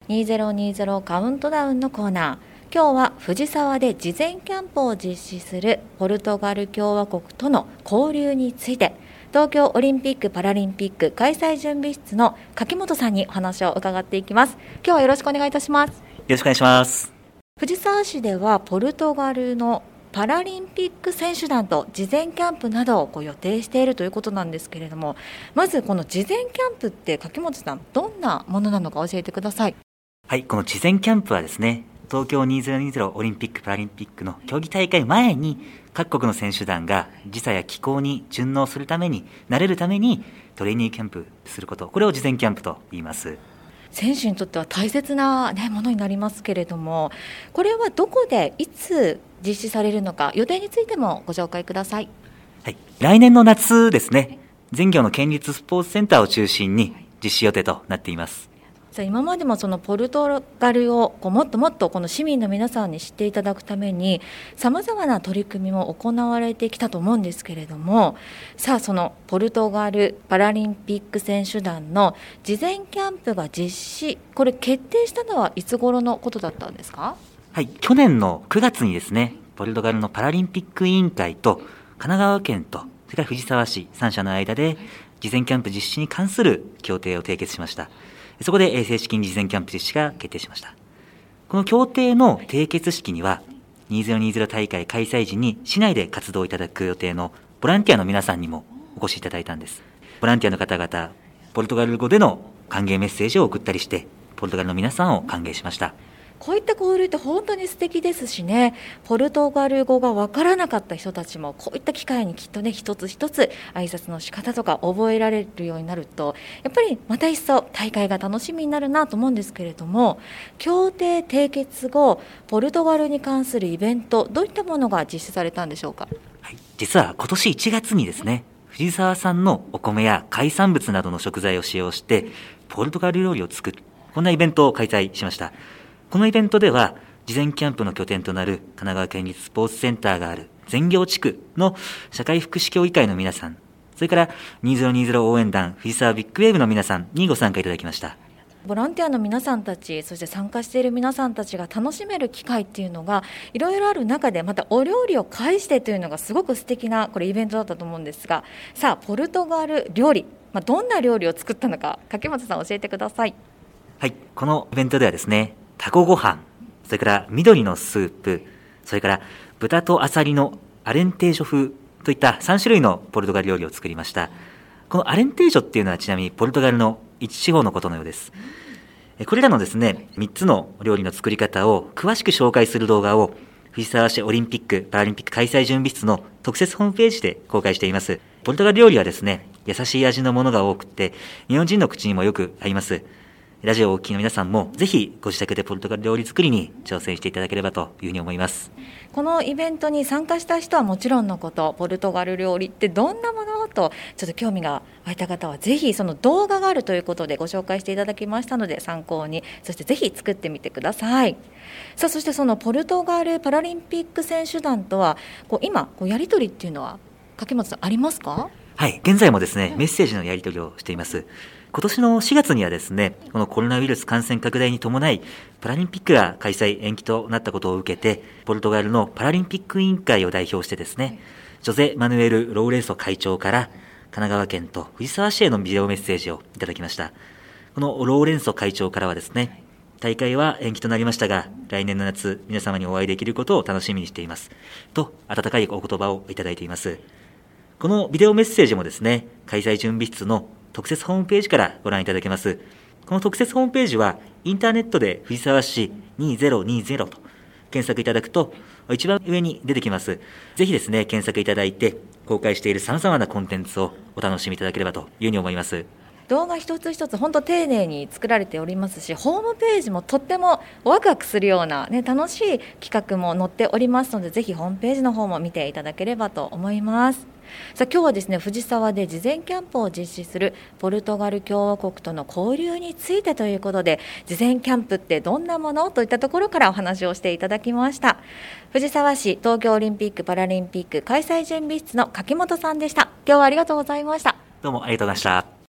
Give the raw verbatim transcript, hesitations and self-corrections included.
にせんにじゅうカウントダウンのコーナー。今日は藤沢で事前キャンプを実施するポルトガル共和国との交流について、東京オリンピック・パラリンピック開催準備室の柿本さんにお話を伺っていきます。今日はよろしくお願いいたします。よろしくお願いします。 藤沢市ではポルトガルのパラリンピック選手団と事前キャンプなどをこう予定しているということなんですけれども、まずこの事前キャンプって柿本さん、どんなものなのか教えてください。 はい、この事前キャンプはですね、東京にせんにじゅうオリンピック・パラリンピックの競技大会前に各国の選手団が時差や気候に順応するために、慣れるためにトレーニングキャンプすること、これを事前キャンプと言います。 選手にとっては大切な、ね、ものになりますけれども、これはどこでいつ実施されるのか、予定についてもご紹介ください。 はい、来年の夏ですね、全業の県立スポーツセンターを中心に実施予定となっています。 今までもそのポルトガルをこうもっともっとこの市民の皆さんに知っていただくためにさまざまな取り組みも行われてきたと思うんですけれども、さあそのポルトガルパラリンピック選手団の事前キャンプが実施、これ決定したのはいつ頃のことだったんですか？ はい、去年のくがつにですね、ポルトガルのパラリンピック委員会と神奈川県とそれから藤沢市さん社の間で事前キャンプ実施に関する協定を締結しました。そこで正式に事前キャンプ実施が決定しました。この協定の締結式にはにせんにじゅう大会開催時に市内で活動いただく予定のボランティアの皆さんにもお越しいただいたんです。ボランティアの方々、ポルトガル語での歓迎メッセージを送ったりしてポルトガルの皆さんを歓迎しました。 こういった交流って本当に素敵ですしね、ポルトガル語が分からなかった人たちもこういった機会にきっとね、一つ一つ挨拶の仕方とか覚えられるようになると、やっぱりまた一層大会が楽しみになるなと思うんですけれども、協定締結後ポルトガルに関するイベント、どういったものが実施されたんでしょうか？ はい、実は今年いちがつにですね、藤沢産のお米や海産物などの食材を使用してポルトガル料理を作る、こんなイベントを開催しました。このイベントでは事前キャンプの拠点となる神奈川県立スポーツセンターがある全業地区の社会福祉協議会の皆さん、それからにせんにじゅう応援団藤沢ビッグウェーブの皆さんにご参加いただきました。 ボランティアの皆さんたち、そして参加している皆さんたちが楽しめる機会っていうのがいろいろある中で、またお料理を介してというのがすごく素敵なこれイベントだったと思うんですが、さあポルトガル料理、まあ、どんな料理を作ったのか柿本さん教えてください。 はい、このイベントではですね、タコご飯、それから緑のスープ、それから豚とアサリのアレンテージョ風といったさん種類のポルトガル料理を作りました。このアレンテージョっていうのはちなみにポルトガルの一地方のことのようです。これらのですね、みっつの料理の作り方を詳しく紹介する動画を藤沢市オリンピック・パラリンピック開催準備室の特設ホームページで公開しています。ポルトガル料理はですね、優しい味のものが多くて日本人の口にもよく合います。ラジオをお聞きの皆さんもぜひご自宅でポルトガル料理作りに挑戦していただければというふうに思います。 このイベントに参加した人はもちろんのこと、ポルトガル料理ってどんなものとちょっと興味が湧いた方はぜひその動画があるということでご紹介していただきましたので参考に、そしてぜひ作ってみてください。さあそしてそのポルトガルパラリンピック選手団とはこう今こうやり取りっていうのは柿本さんありますか？ はい、現在もですねメッセージのやり取りをしています。今年のしがつにはですね、このコロナウイルス感染拡大に伴いパラリンピックが開催延期となったことを受けて、ポルトガルのパラリンピック委員会を代表してですね、ジョゼ・マヌエル・ローレンソ会長から神奈川県と藤沢市へのビデオメッセージをいただきました。このローレンソ会長からはですね、大会は延期となりましたが来年の夏皆様にお会いできることを楽しみにしていますと温かいお言葉をいただいています。このビデオメッセージもですね、開催準備室の特設ホームページからご覧いただけます。この特設ホームページはインターネットで藤沢市にせんにじゅうと検索いただくと一番上に出てきます。ぜひですね検索いただいて公開しているさまざまなコンテンツをお楽しみいただければというふうに思います。 動画一つ一つ本当丁寧に作られておりますし、ホームページもとってもワクワクするような、ね、楽しい企画も載っておりますので、ぜひホームページの方も見ていただければと思います。さあ今日はですね、藤沢で事前キャンプを実施するポルトガル共和国との交流についてということで、事前キャンプってどんなものといったところからお話をしていただきました。藤沢市東京オリンピック・パラリンピック開催準備室の柿本さんでした。今日はありがとうございました。 どうもありがとうございました。